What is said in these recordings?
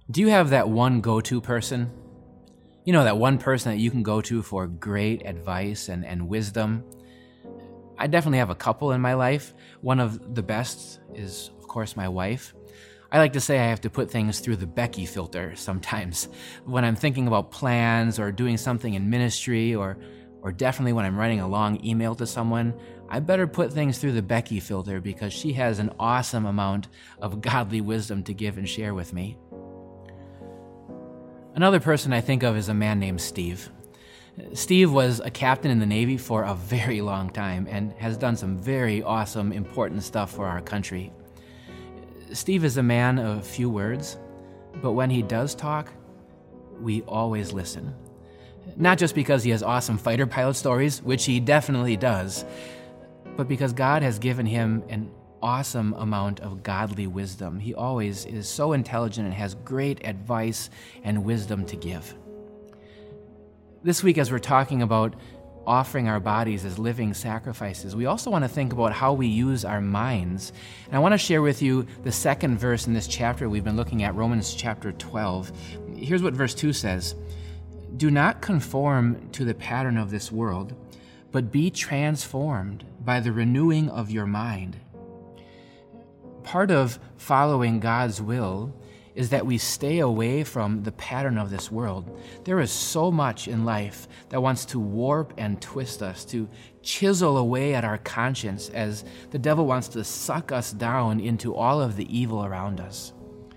Do you have that one go-to person? You know, that one person that you can go to for great advice and wisdom? I definitely have a couple in my life. One of the best is, of course, my wife. I like to say I have to put things through the Becky filter sometimes. When I'm thinking about plans or doing something in ministry or definitely when I'm writing a long email to someone, I better put things through the Becky filter because she has an awesome amount of godly wisdom to give and share with me. Another person I think of is a man named Steve. Steve was a captain in the Navy for a very long time and has done some very awesome, important stuff for our country. Steve is a man of few words, but when he does talk, we always listen. Not just because he has awesome fighter pilot stories, which he definitely does, but because God has given him an awesome amount of godly wisdom. He always is so intelligent and has great advice and wisdom to give. This week, as we're talking about offering our bodies as living sacrifices, we also want to think about how we use our minds. And I want to share with you the second verse in this chapter we've been looking at, Romans chapter 12. Here's what verse 2 says: "Do not conform to the pattern of this world, but be transformed by the renewing of your mind." Part of following God's will is that we stay away from the pattern of this world. There is so much in life that wants to warp and twist us, to chisel away at our conscience as the devil wants to suck us down into all of the evil around us.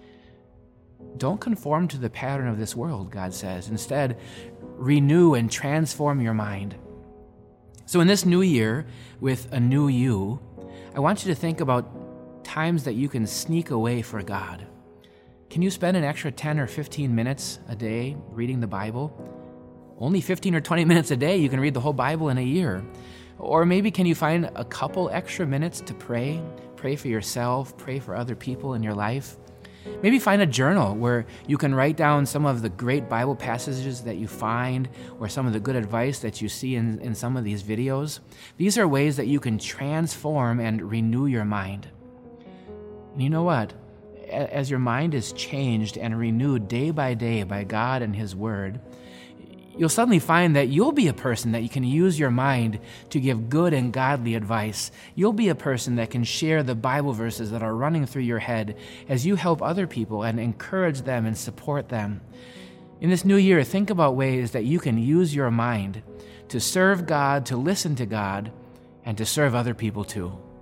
Don't conform to the pattern of this world, God says. Instead, renew and transform your mind. So in this new year, with a new you, I want you to think about times that you can sneak away for God. Can you spend an extra 10 or 15 minutes a day reading the Bible? Only 15 or 20 minutes a day, you can read the whole Bible in a year. Or maybe can you find a couple extra minutes to pray? Pray for yourself, pray for other people in your life. Maybe find a journal where you can write down some of the great Bible passages that you find or some of the good advice that you see in some of these videos. These are ways that you can transform and renew your mind. And you know what? As your mind is changed and renewed day by day by God and His Word, you'll suddenly find that you'll be a person that you can use your mind to give good and godly advice. You'll be a person that can share the Bible verses that are running through your head as you help other people and encourage them and support them. In this new year, think about ways that you can use your mind to serve God, to listen to God, and to serve other people too.